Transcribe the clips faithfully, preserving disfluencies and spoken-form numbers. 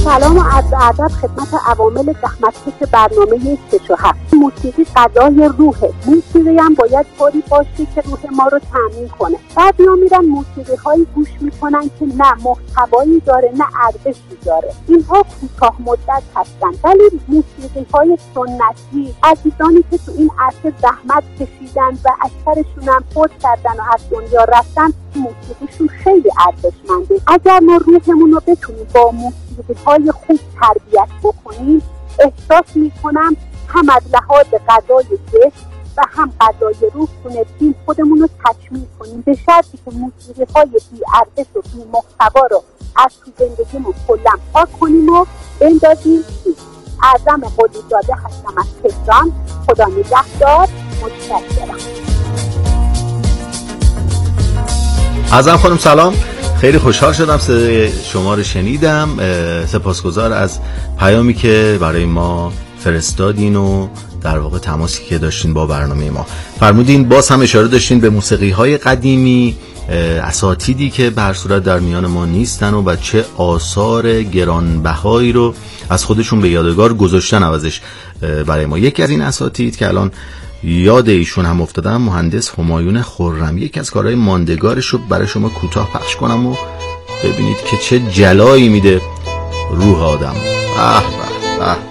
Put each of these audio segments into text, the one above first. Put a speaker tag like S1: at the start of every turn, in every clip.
S1: سلام و عرض ادب خدمت عوامل زحمتکش برنامه شش و هفت. موسیقی غذای روحه. موسیقی هم باید طوری باشه که روح ما رو تامین کنه. بعضیا میرن موسیقی هایی گوش میکنن که نه محتوایی داره نه ارزشی داره. اینها کوتاه مدت هستن، ولی موسیقی های سنتی عزیزانی که تو این عرصه زحمت کشیدن و اکثرشون هم فوت کردن و از دنیا رفتن، موسیقیشون خیلی ارزشمنده. اگر ما روحمون رو بتونیم با موسیقی های خوب تربیت بکنیم، احساس میکنم هم از لحاظ غذای جسم و هم غذای روح تونستیم خودمون رو تکمیل کنیم، به شرطی که موسیقی های بی ارزش و بی محتوا رو از تو زندگیمون کلا پاک کنیم و بندازیم. اعظم قلیزاده هستم از تهران. خدا نگهدار. متشکرم.
S2: اعظم خانم سلام، خیلی خوشحال شدم صدای شما رو شنیدم. سپاسگزار از پیامی که برای ما فرستادین و در واقع تماسی که داشتین با برنامه ما. فرمودین باز هم اشاره داشتین به موسیقی های قدیمی، اساتیدی که به هر صورت در میان ما نیستن و چه آثار گرانبهایی رو از خودشون به یادگار گذاشتن عوضش برای ما. یکی از این اساتید که الان یاد ایشون هم افتادم، مهندس همایون خرم، یکی از کارهای ماندگارش رو برای شما کوتاه پخش کنم و ببینید که چه جلایی میده روح آدم. اه به به.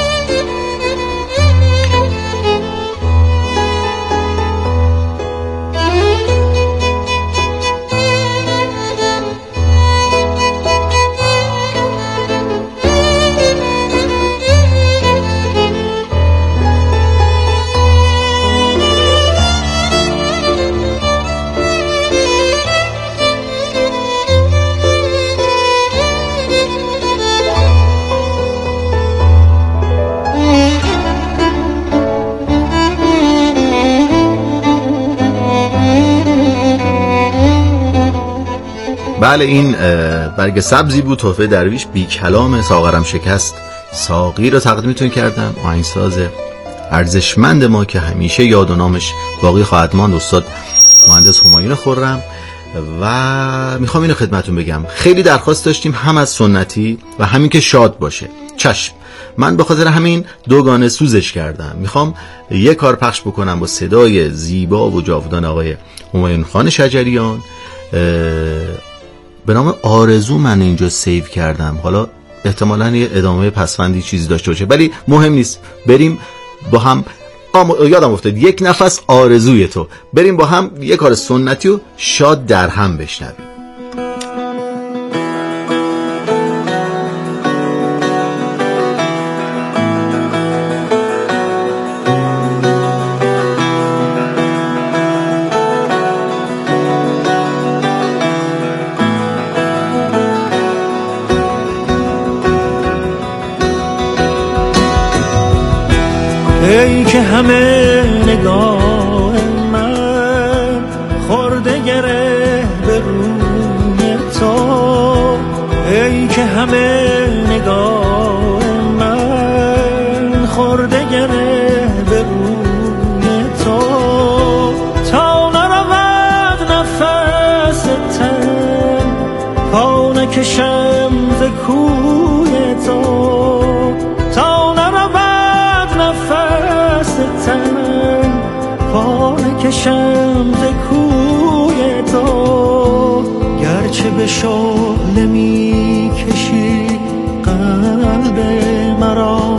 S2: بله، این برگ سبزی بود، تحفه درویش، بی کلام، ساغرم شکست ساقی رو تقدیمتون کردم. آهنگساز ارزشمند ما که همیشه یاد و نامش باقی خواهد ماند، استاد مهندس همایون خرم. و میخوام اینو خدمتون بگم، خیلی درخواست داشتیم هم از سنتی و همین که شاد باشه. چشم، من به خاطر همین دوگانه سوزش کردم. میخوام یک کار پخش بکنم با صدای زیبا و جاودان آقای همایون خان شجریان به نام آرزو. من اینجا سیو کردم، حالا احتمالاً یه ادامه پسفندی چیزی داشته باشه ولی مهم نیست. بریم با هم، یادم افتاد یک نفس آرزوی تو، بریم با هم یه کار سنتی و شاد در هم بشنویم.
S3: ای که همه نگاه من خورده گره به روی تو، ای که همه نگاه من خورده گره به روی تو، تا نرود نفس تن پا نکشم ز کوی تو، تا نرود نفس تن پا نکشم ز کوی تو، گرچه به شعله می کشی قلب مرا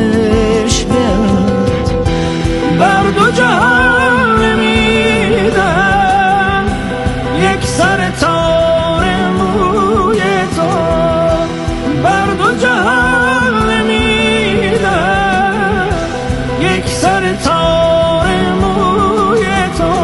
S3: بشکند، بر دو جهان نمیدم یک سر تار موی تو، بر دو جهان نمیدم یک سر تار موی تو.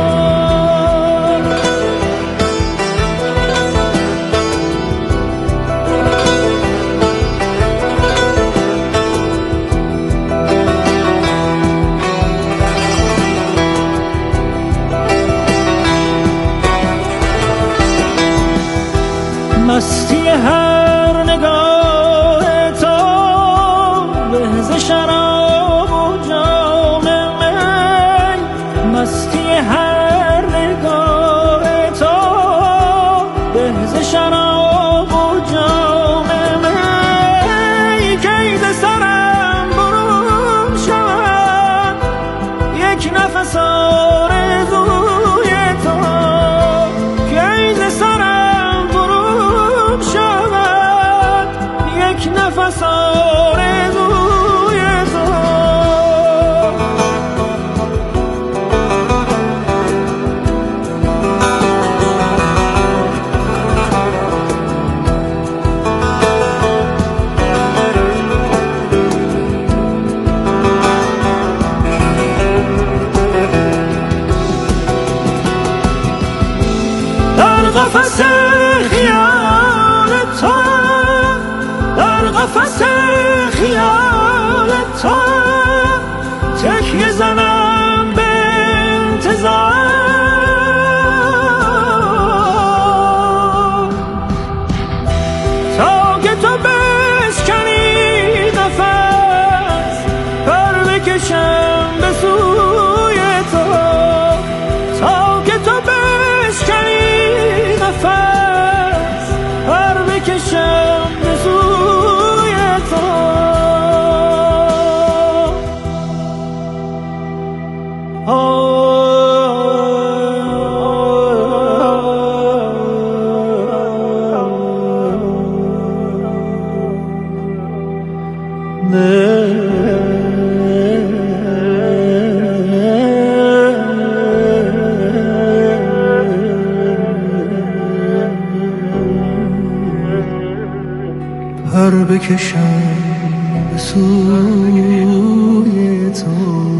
S3: مستی هر نگاه تو نفس آرزوی تو قفس خیال تو در قفس خیال تو تکیه زنم به انتظار تا که تو بشکنی نفس پر بکشم به سوی تو تا که تو بشکنی نفس پر بکشم به سوی تو پر بکشم به سوی تو.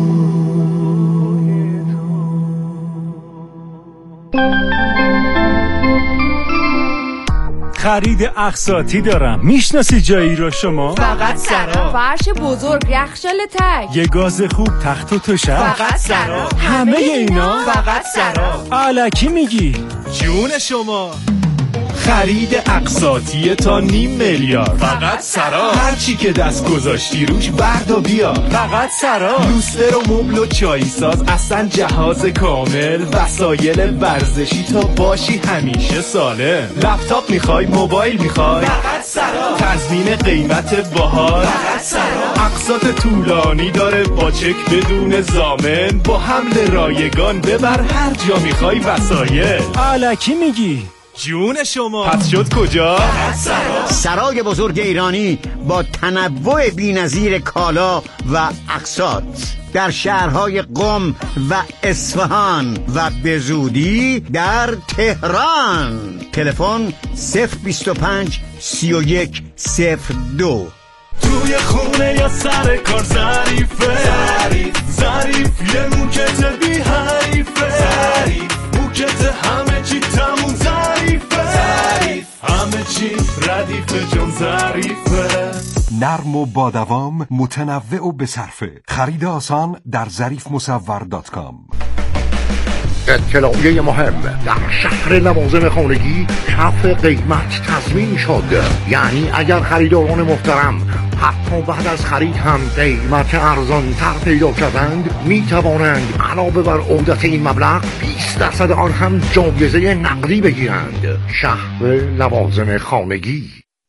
S4: خرید اقساطی دارم. میشناسی جایی رو شما؟
S5: فقط سرا. فرش بزرگ، یخچال تک،
S4: یه گاز خوب، تخت و تشک.
S5: فقط سرا.
S4: همه اینا
S5: فقط سرا.
S4: الکی میگی؟ جون شما. خرید اقساطی تا نیم میلیارد فقط سرا. هر چی که دست گذاشتی روش برد و بیار فقط سرا. لوستر و مبل و چای ساز، اصلا جهاز کامل، وسایل ورزشی تا باشی همیشه سالم. لپتاپ میخوای، موبایل میخوای، فقط سرا. تضمین قیمت باحال، فقط سرا. اقساط طولانی داره با چک بدون ضامن، با حمل رایگان ببر هر جا میخوای وسایل. الکی میگی؟ جون شما. پس شد کجا؟
S6: سرا. سرای بزرگ ایرانی با تنوع بی‌نظیر کالا و اقساط در شهرهای قم و اصفهان و به زودی در تهران. تلفن صفر بیست و پنج سی و یک صفر دو.
S4: توی خونه یا سر کار ظریفه، ظریف ظریف یه موکت بی حریفه، ظریف موکت همه چی تموم ظریفه، ظریف همه چی ردیفه جون ظریفه.
S7: نرم و با دوام، متنوع و بصرفه. خرید آسان در ظریف مصور دات کام.
S8: اطلاعیه مهم: در شهر لوازم خانگی کف قیمت تضمین شد. یعنی اگر خریداران محترم حتی بعد از خرید هم قیمت ارزان تر پیدا کردند، می توانند علاوه بر عودت این مبلغ بیست درصد آن هم جایزه نقدی بگیرند. شهر لوازم خانگی.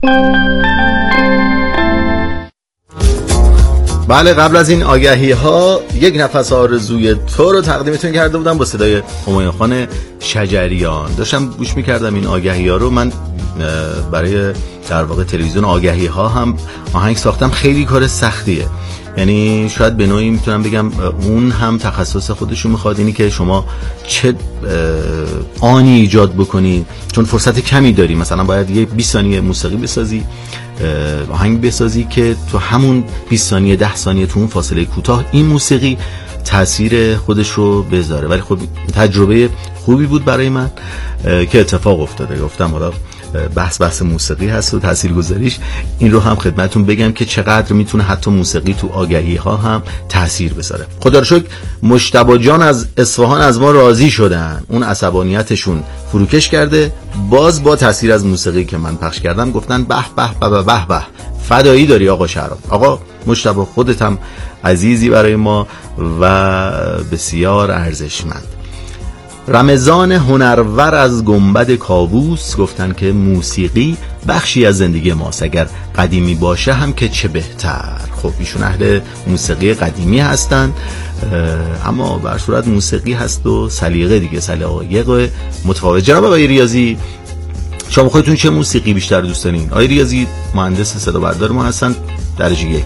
S2: بله، قبل از این آگهی ها یک نفس آرزوی تو رو تقدیمتون کرده بودم با صدای همایون خان شجریان. داشتم گوش میکردم این آگهی ها رو. من برای در واقع تلویزیون آگهی ها هم آهنگ ساختم. خیلی کار سختیه، یعنی شاید به نوعی میتونم بگم اون هم تخصص خودشو میخواد، اینی که شما چه آنی ایجاد بکنی، چون فرصت کمی داری. مثلا باید یه بیست ثانیه موسیقی بسازی، آهنگ بسازی که تو همون بیست ثانیه ده ثانیه تو اون فاصله کوتاه این موسیقی تأثیر خودش رو بذاره. ولی خب تجربه خوبی بود برای من که اتفاق افتاده. گفتم حالا بحث بحث موسیقی هست و تاثیرگذاریش، این رو هم خدمتتون بگم که چقدر میتونه حتی موسیقی تو آگهی ها هم تاثیر بذاره. خدا رو شکر مجتبی جان از اصفهان از ما راضی شدن، اون عصبانیتشون فروکش کرده. باز با تاثیر از موسیقی که من پخش کردم گفتن به به به به به، فدایی داری آقا شهرام. آقا مجتبی خودت هم عزیزی برای ما و بسیار ارزشمند. رمضان هنرور از گنبد کاووس گفتن که موسیقی بخشی از زندگی ماست، اگر قدیمی باشه هم که چه بهتر. خب ایشون اهل موسیقی قدیمی هستن، اما بر صورت موسیقی هست و سلیقه دیگه، سلیقه متفاوت. جناب آقای ریاضی شما خودتون چه موسیقی بیشتر دوست دارین؟ آقای ریاضی مهندس صدا بردار ما هستن، درجه یک.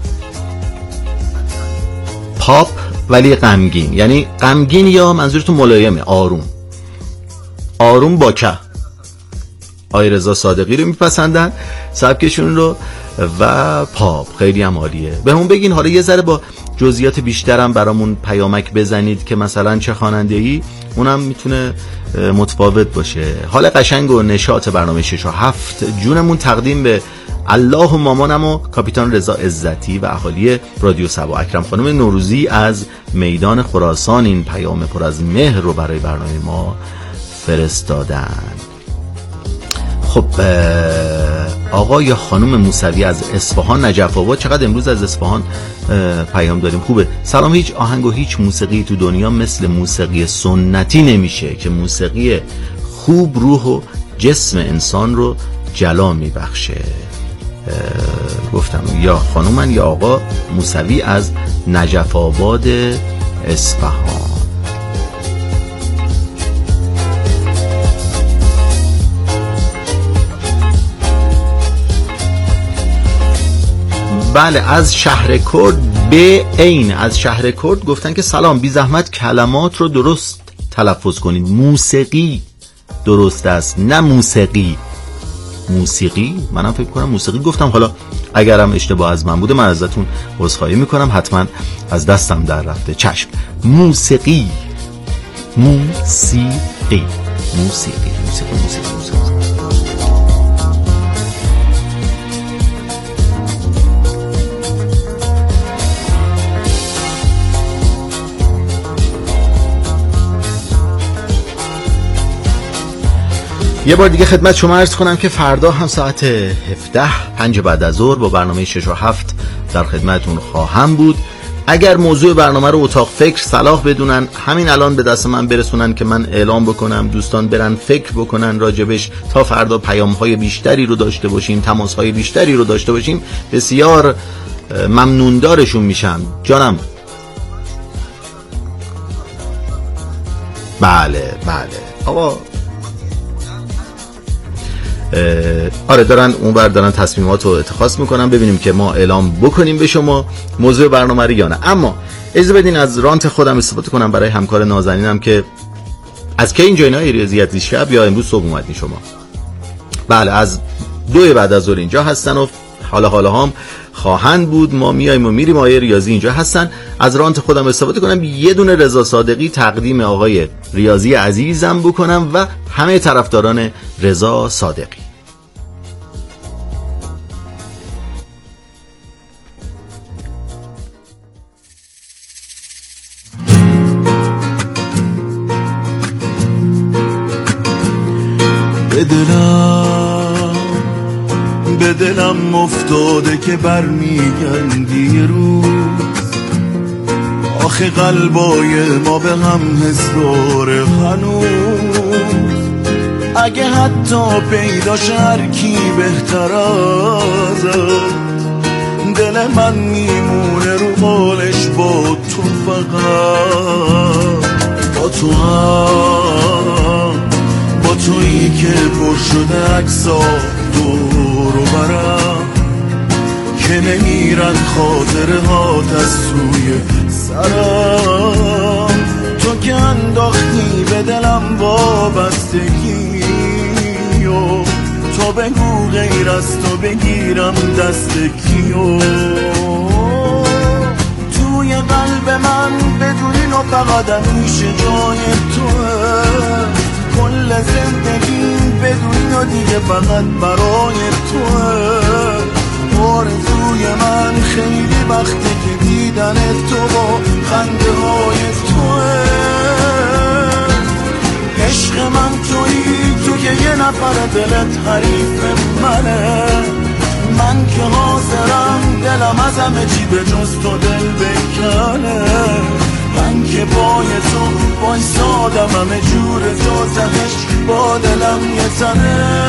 S2: پاپ ولی غمگین، یعنی غمگین یا منظورتون ملایمه، آروم آروم با که. آقای رضا صادقی رو میپسندن سبکشون رو، و پاپ خیلی هم عالیه. به همون بگین حالا یه ذره با جزئیات بیشترم برامون پیامک بزنید که مثلا چه خواننده‌ای، اونم میتونه متفاوت باشه. حال قشنگ و نشاط برنامه شش و هفت جونمون تقدیم به الله و مامانم و کاپیتان رضا عزتی و اهالی رادیو سبا. اکرم خانم نوروزی از میدان خراسان این پیام پر از مهر رو برای برنامه ما فرستادن. خب آقا یا خانم موسوی از اصفهان نجف آباد، چقدر امروز از اصفهان پیام داریم، خوبه. سلام، هیچ آهنگ و هیچ موسیقی تو دنیا مثل موسیقی سنتی نمیشه که موسیقی خوب روح و جسم انسان رو جلا میبخشه. گفتم یا خانومن یا آقا موسوی از نجف آباد اصفهان. بله، از شهر کرد به عین از شهر کرد گفتن که سلام، بی زحمت کلمات رو درست تلفظ کنید. موسیقی درست است، نه موسیقی. موسیقی منم فکر کنم موسیقی گفتم، حالا اگرم اشتباه از من بوده من ازتون عذرخواهی میکنم، حتما از دستم در رفته. چشم، موسیقی موسیقی موسیقی موسیقی موسیقی, موسیقی. یه بار دیگه خدمت شما عرض کنم که فردا هم ساعت هفده پنج بعد از ظهر با برنامه شش و هفت در خدمتون خواهم بود. اگر موضوع برنامه رو اتاق فکر صلاح بدونن همین الان به دست من برسونن که من اعلام بکنم، دوستان برن فکر بکنن راجبش، تا فردا پیام‌های بیشتری رو داشته باشیم، تماس‌های بیشتری رو داشته باشیم، بسیار ممنوندارشون میشم. جانم. بله بله آقا، آره دارن اونور دارن تصمیمات رو اتخاذ میکنن، ببینیم که ما اعلام بکنیم به شما موضوع برنامه رو یا نه. اما اجازه بدین از رانت خودم استفاده کنم برای همکار نازنینم که از کی اینجا اینا ریاضیت شب یا امروز صبح اومدین شما؟ بله، از دو بعد از ظهر اینجا هستن و حالا حالا هم خواهند بود. ما میایم و میریم، آقای ریاضی اینجا هستن. از رانت خودم استفاده کنم، یه دونه رضا صادقی تقدیم آقای ریاضی عزیزم بکنم و همه طرفداران رضا صادقی.
S3: بدلم بدلم افتاده که برمیگردی روز، آخه قلبای ما به هم حس داره هنوز. اگه حتی پیدا هر کی بهتر ازت، دل من میمونه رو بالش با تو، فقط با تو هم، با تویی که پر شده عکسا دور و برم، که نمیرن خاطره هات از سوی سرم. تو که انداختی به دلم وابستگی و تو بگو غیر از تو بگیرم دست کیو. توی قلب من بدونین و فقط همیشه جای توه، کل زندگیم بدونین و دیگه فقط برای توه. آرزوی من خیلی وقته که دیدن تو با خنده های توه. عشق من تویی، تو که یه نفر دلت حریف منه، من که حاضرم دلم از همه چی به جز تو دل بکنه. من که بای تو بایستادم همه جور تو زدش با دلم یه تنه.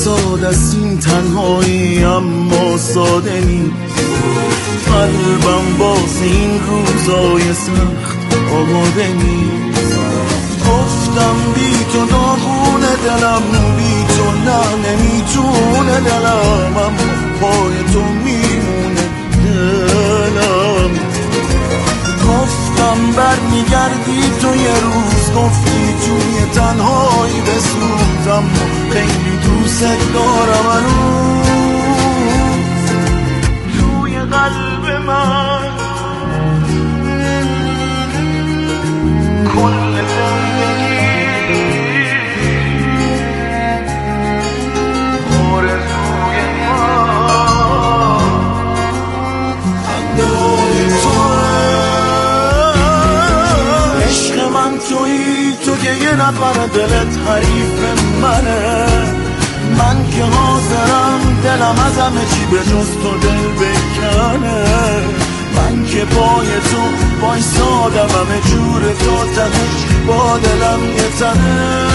S3: ساده است این تنهایی اما ساده نیست. قلبم باز این روزای سخت آماده نیست. گفتم بی تو داغونه دلم، بی تو نه نمیتونه دلم، اما پای تو میمونه دلم. گفتم بر میگردی تو یه روز، گفتی توی تنهایی بسوزم، خیلی دوست دارم هنوز توی قلب من کل زندگی آرزوی من اندای توه. عشق من تویی، تو که یه نفر دلت حریف منه، من که حاضرم دلم از همه چی به جز تو دل بکنه. من که پای تو وایسادم همه جور تو تهش با دلم یه تنه.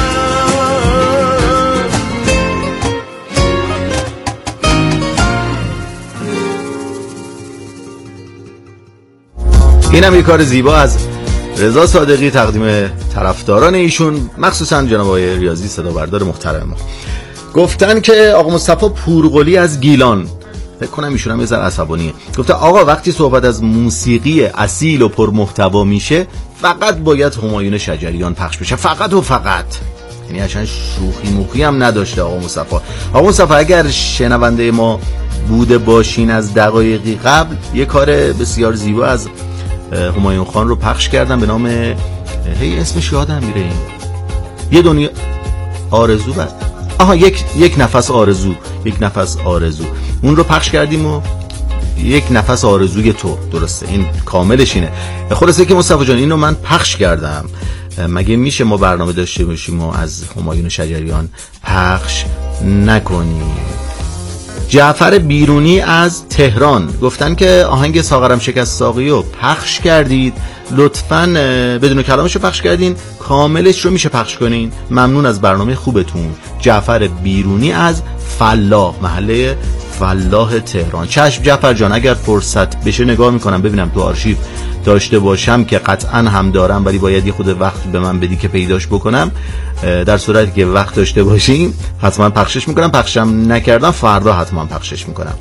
S2: اینم یک کار زیبا از رضا صادقی تقدیم طرفداران ایشون، مخصوصا جناب آقای ریاضی صدا بردار محترم ما. گفتن که آقا مصطفی پورقلی از گیلان، فکر کنم ایشون هم یه ذره عصبانیه، گفته آقا وقتی صحبت از موسیقی اصیل و پرمحتوا میشه فقط باید همایون شجریان پخش بشه، فقط و فقط. یعنی اصلا شوخی موخی هم نداشته آقا مصطفی. آقا مصطفی اگر شنونده ما بوده باشین از دقایقی قبل، یه کار بسیار زیبا از همایون خان رو پخش کردم به نام، هی اسمش یادم میره، این یه دنیا آرزو بعد آها یک یک نفس آرزو یک نفس آرزو اون رو پخش کردیم و یک نفس آرزوی تو، درسته این کاملش اینه. خلاصه که مصطفی جان اینو من پخش کردم، مگه میشه ما برنامه داشته باشیم و از همایون شجریان پخش نکنیم؟ جعفر بیرونی از تهران گفتن که آهنگ ساغرم شکست ساقی رو پخش کردید، لطفاً بدون کلامش رو پخش کردین، کاملش رو میشه پخش کنین؟ ممنون از برنامه خوبتون. جعفر بیرونی از فلاح، محله فلاح تهران. چشم جعفر جان، اگر فرصت بشه نگاه میکنم ببینم تو آرشیو داشته باشم که قطعاً هم دارم، ولی باید یه خود وقت به من بدی که پیداش بکنم. در صورتی که وقت داشته باشیم حتما پخشش میکنم، پخشم نکردم فردا حتما پخشش میکنم.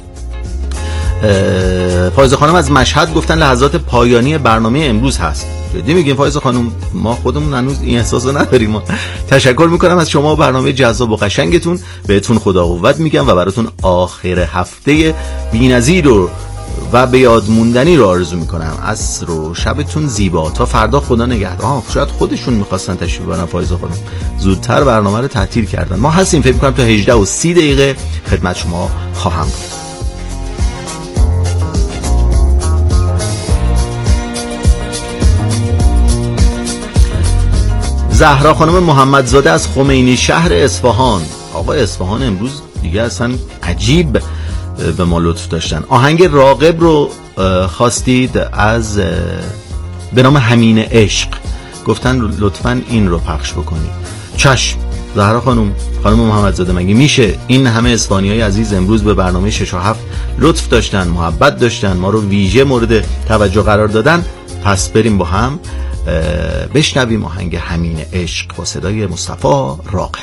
S2: فایزه خانم از مشهد گفتن لحظات پایانی برنامه امروز هست. جدی میگیم فایزه خانم؟ ما خودمون هنوز این احساسو نداریم. تشکر میکنم از شما، برنامه جذاب و قشنگتون، بهتون خدا قوت میگم و براتون آخر هفته بی‌نظیر و و به یاد موندنی رو آرزو میکنم. عصر و شبتون زیبا، تا فردا خدا نگهدار. آه شاید خودشون میخواستن تشریف بیارن فایزه خانم، زودتر برنامه رو تعطیل کردن. ما هستیم فکر میکنم تا هجده و سی دقیقه خدمت شما خواهم بود. زهرا خانم محمدزاده از خمینی شهر اصفهان. آقا اصفهان امروز دیگه اصلا عجیب به ما لطف داشتن. آهنگ راغب رو خواستید از به نام همین عشق، گفتن لطفاً این رو پخش بکنید. چشم زهرا خانم خانم محمدزاده، مگه میشه؟ این همه اصفهانیای عزیز امروز به برنامه شش و هفت لطف داشتن، محبت داشتن، ما رو ویژه مورد توجه قرار دادن. پس بریم با هم بشنویم آهنگ همین عشق با صدای مصطفی راغب.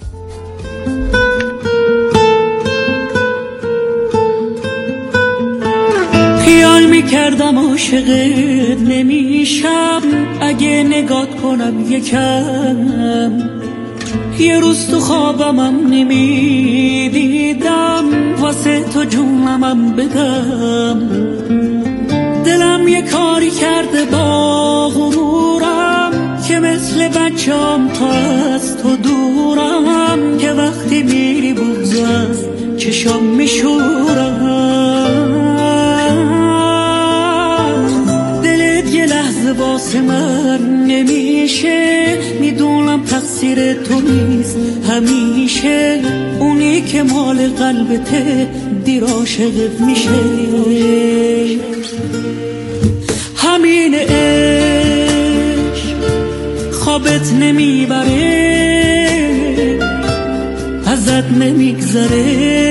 S9: خیال میکردم عاشقت نمیشم، اگه نگات کنم یکم، یه روز تو خوابمم نمیدیدم، واسه تو جونمم بدم. دلم یه کاری کرده با غرورم که مثل بچه‌ام تا از تو دورم، که وقتی میری بغض از چشام میشورم. دلت یه لحظه واسه من نمیشه، میدونم تقصیر تو نیست همیشه، اونی که مال قلبته دیر عاشقت میشه. همین عشق خوابت نمیبره، ازت ازت نمیگذره،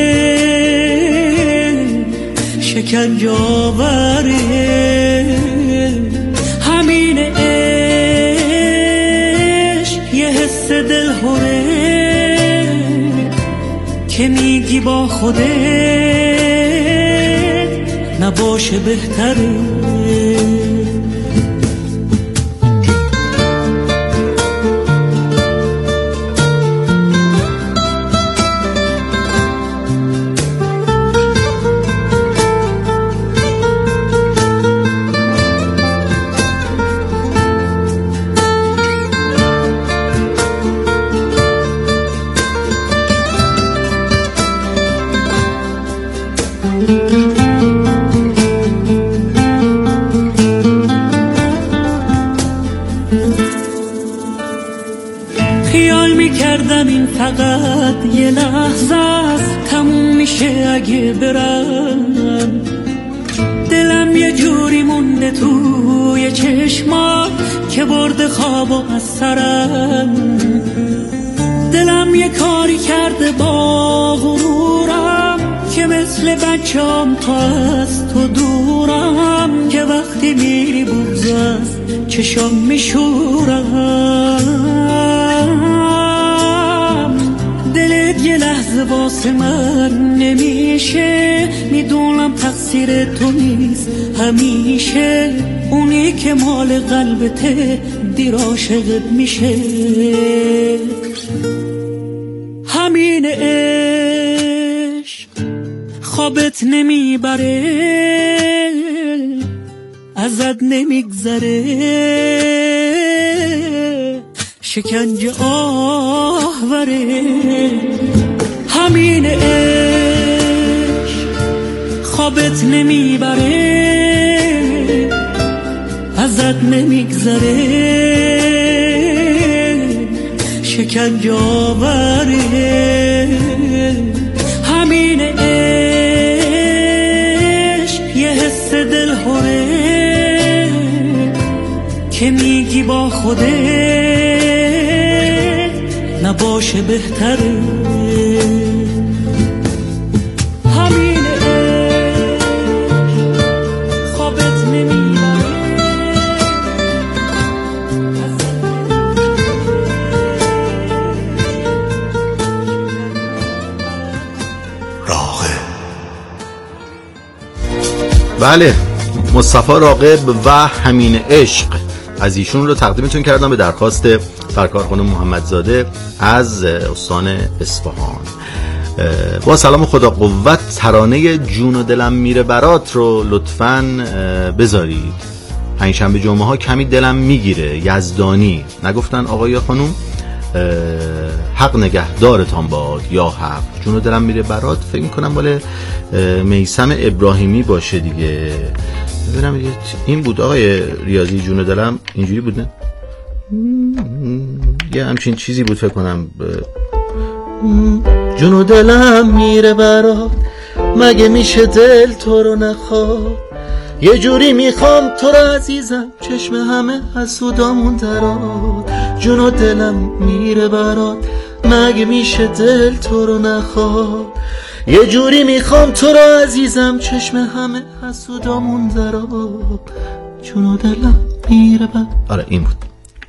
S9: شکنجه آوره. همین عشق یه حس دلهوره که میگی با خودت نباشه بهتره. فقط یه لحظه است تموم میشه اگه برم. دلم یه جوری مونده توی چشمات که برده خوابو از سرم. دلم یه کاری کرده با غرورم که مثل بچه‌ام تا از تو دورم، که وقتی میری بغض از چشام میشورم. دلت یه لحظه واسه من نمیشه، میدونم تقصیر تو نیست همیشه. اونی که مال قلبته دیر عاشقت میشه. همین عشق خوابت نمیبره، ازت نمیگذره، شکنجه آوره. همین عشق خوابت نمیبره، ازت نمیگذره، شکنجه آوره. همین عشق یه حس دلهوره که میگی با خودت نباشه بهتره. همین عشق خوابت نمیبره.
S8: راغب.
S2: بله، مصطفی راغب و همین عشق از ایشون رو تقدیمتون کردم به درخواست سرکار خانم محمدزاده از استان اصفهان. با سلام خدا قوت ترانه جون و دلم میره برات رو لطفاً بذارید. پنجشنبه جمعه ها کمی دلم میگیره. یزدانی نگفتن آقا یا خانم؟ حق نگهدارتان باد یا حق. جون و دلم میره برات فکر میکنم مال میثم ابراهیمی باشه دیگه. ببینم این بود آقای ریاضی. جون و دلم اینجوری بود نه؟ یه همچین چیزی بود فکر کنم. جون و دلم میره برات، مگه میشه دل تو رو نخواد. یه جوری میخوام تو رو عزیزم، چشم همه حسودامون درات. جون و دلم میره برات، مگه میشه دل تو رو نخواد. یه جوری میخوام تو رو عزیزم، چشم همه حسودامون درات. جون و دلم میره برات. آره این بود.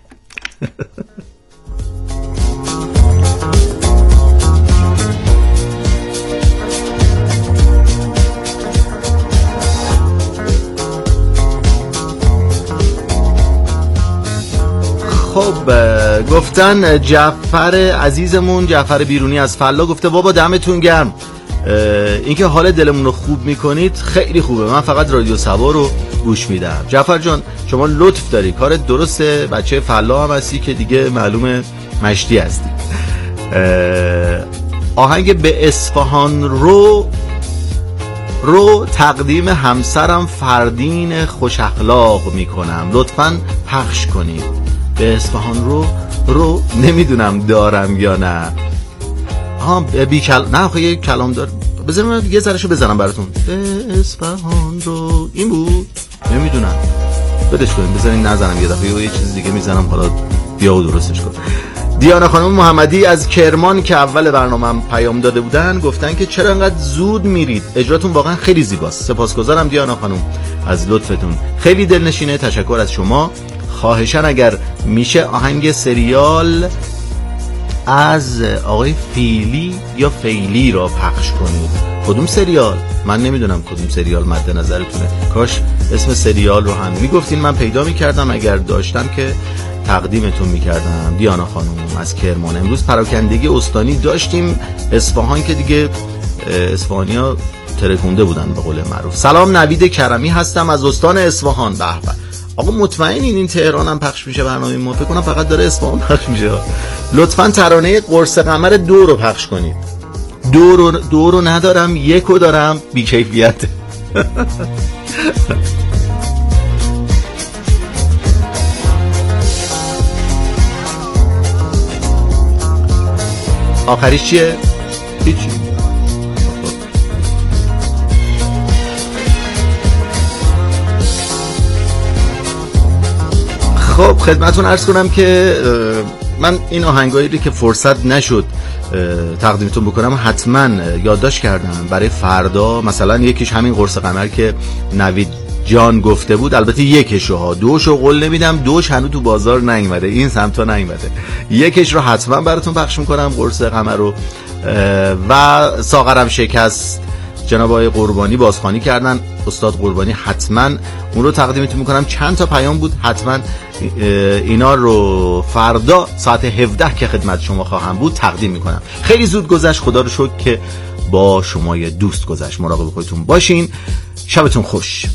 S2: خب گفتن جعفر عزیزمون، جعفر بیرونی از فلا گفته بابا دمتون گرم، اینکه حال دلمون رو خوب میکنید خیلی خوبه، من فقط رادیو سبا رو گوش میدم. جعفر جان شما لطف داری، کارت درسته، بچه فلا هم هستی که دیگه معلومه مشتی هستی. آهنگ به اصفهان رو رو تقدیم همسرم فردین خوش اخلاق میکنم، لطفاً پخش کنید. به اصفهان رو رو نمیدونم دارم یا نه. ها بی کل... نه خب یه کلام دار، بذارم یه ذرهشو بزنم براتون. به اصفهان رو این بود، نمیدونم، بدش کنیم بذارین نزنم، یه دفعه یه چیز دیگه میزنم حالا بیا و درستش کن. دیانا خانم محمدی از کرمان که اول برنامه‌ام پیام داده بودن گفتن که چرا انقدر زود میرید، اجراتون واقعا خیلی زیباست. سپاسگزارم دیانا خانم از لطفتون، خیلی دلنشینه. تشکر از شما. خواهشاً اگر میشه آهنگ سریال از آقای فیلی یا فیلی را پخش کنید. کدوم سریال؟ من نمیدونم کدوم سریال مد نظرتونه. کاش اسم سریال رو هم میگفتین، من پیدا میکردم، اگر داشتم که تقدیمتون میکردم. دیانا خانم از کرمان. امروز پراکندگی استانی داشتیم، اصفهان که دیگه اصفهانی ها ترکونده بودن به قول معروف. سلام، نوید کرمی هستم از استان اصفهان. به به آقا مطمئنین این تهران هم پخش میشه برنامه ما؟ فکر کنم فقط داره اصفهان پخش میشه. لطفاً ترانه قرص قمر دو رو پخش کنید. دو رو دو رو ندارم، یک رو دارم، بی‌کیفیت. آخریش چیه؟ هیچی. خب خدمتون عرض کنم که من این آهنگایی رو که فرصت نشد تقدیمتون بکنم حتما یادداشت کردم برای فردا. مثلا یکیش همین قرص قمر که نوید جان گفته بود، البته یکش رو ها، دوش رو قول نمیدم، دوش هنوز تو بازار نیومده، این سمتا نیومده. یکش رو حتما براتون پخش میکنم، قرص قمر رو. و ساغرم شکست جناب آقای قربانی بازخوانی کردن، استاد قربانی، حتما اون رو تقدیمتون میکنم. چند تا پیام بود، حتما اینا رو فردا ساعت هفده که خدمت شما خواهم بود تقدیم میکنم. خیلی زود گذشت، خدا رو شکر که با شما دوست گذشت. مراقب خودتون باشین، شبتون خوش.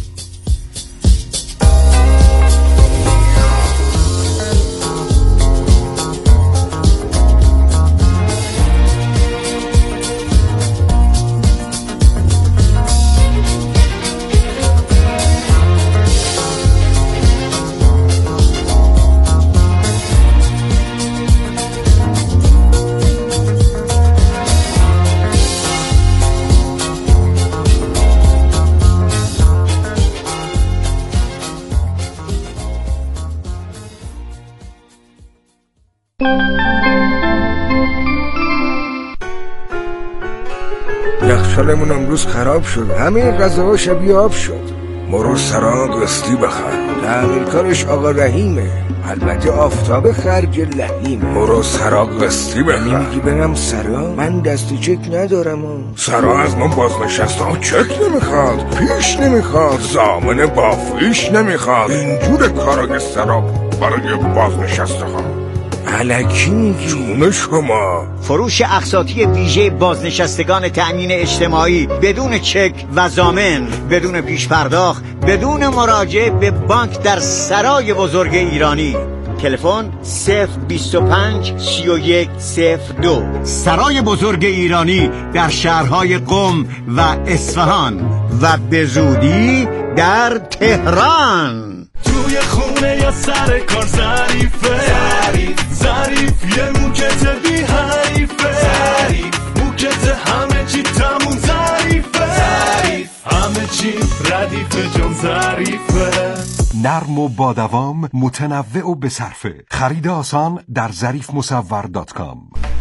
S10: یخچالمون امروز خراب شد، همه غذاها شبیه آب شد. مرو سرا قسطی بخر، تعمیرکارش آقا رحیمه، البته آفتاب خرج لحیمه. مرو سرا قسطی بخر. میگی برم سرا؟ من دست چک ندارم.
S8: سرا از من بازنشسته ها چک نمیخواد، پیش نمیخواد، زامن بافیش نمیخواد. اینجور کارا سرا برای بازنشسته ها.
S10: الکی میگی؟
S8: جون شما.
S6: فروش اقساطی ویژه بازنشستگان تأمین اجتماعی بدون چک و ضامن، بدون پیش پرداخت، بدون مراجعه به بانک در سرای بزرگ ایرانی. تلفن صفر بیست و پنج سی و یک صفر دو. سرای بزرگ ایرانی در شهرهای قم و اصفهان و به زودی در تهران.
S4: توی خونه یا سر کار ظریفه، ظریف ظریف یه موکت بی حریفه، ظریف موکت همه چی تموم ظریفه، ظریف همه چی ردیفه جون ظریفه.
S7: نرم و با دوام، متنوع و بصرفه. خرید آسان در ظریف مصور دات کام.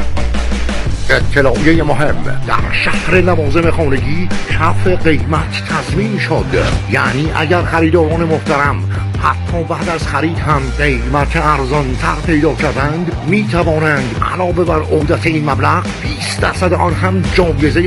S8: اطلاعیه مهم: در شهر لوازم خانگی کف قیمت تضمین شد. یعنی اگر خریداران محترم حتی بعد از خرید هم قیمت ارزان تر پیدا کردند، می توانند علاوه بر عودت این مبلغ بیست درصد آن هم جایزه